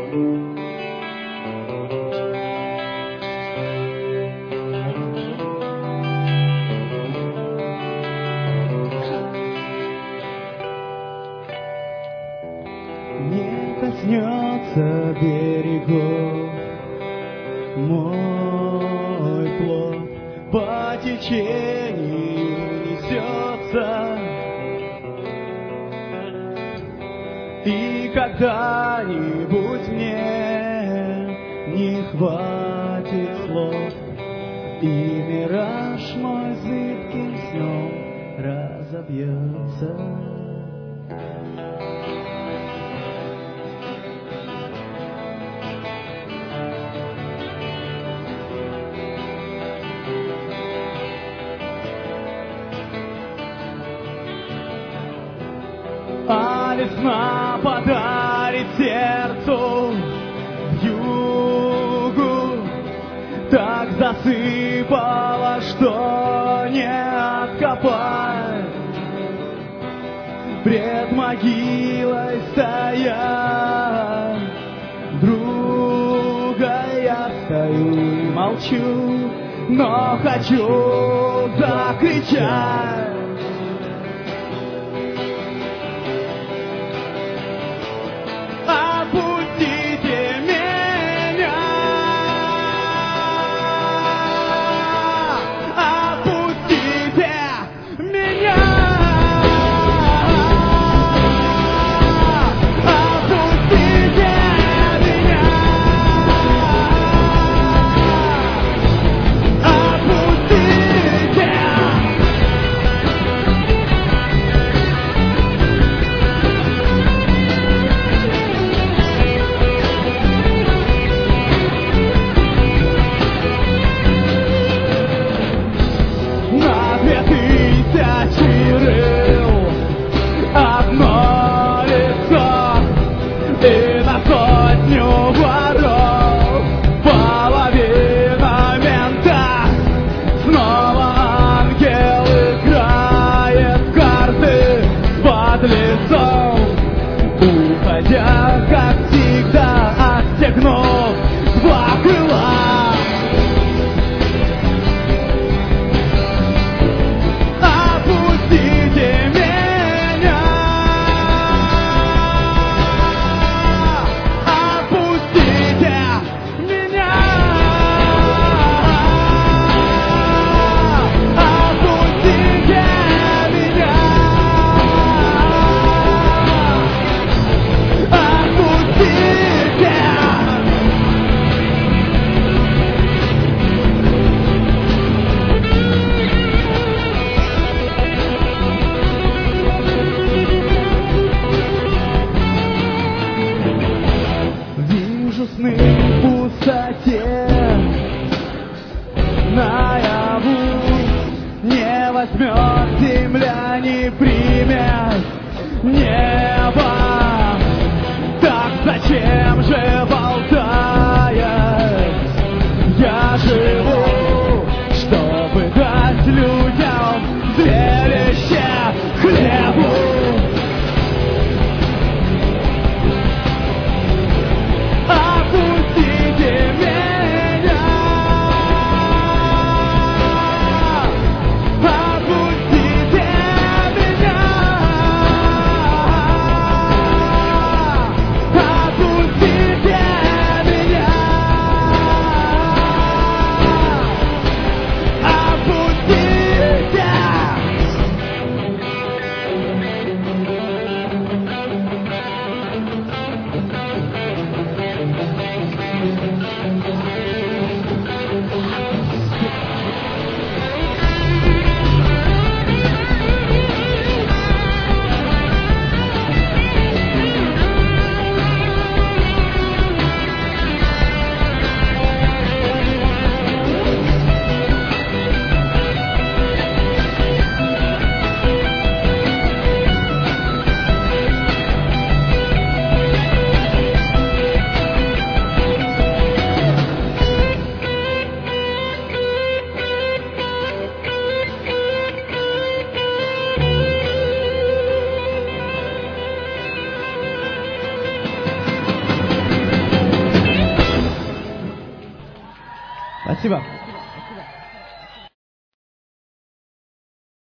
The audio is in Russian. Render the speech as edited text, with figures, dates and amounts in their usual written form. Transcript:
Коснется берегов мой плод, по течению несется, и когда-нибудь мне не хватит слов, и мираж мой зыбким сном разобьется. А весна подарит сердцу вьюгу, так засыпала, что не откопать. Пред могилой стоя, друга, я стою и молчу, но хочу закричать. Уходя, как всегда, отстегнув два крыла. Опустите меня, опустите меня, опустите меня. Опустите Спасибо.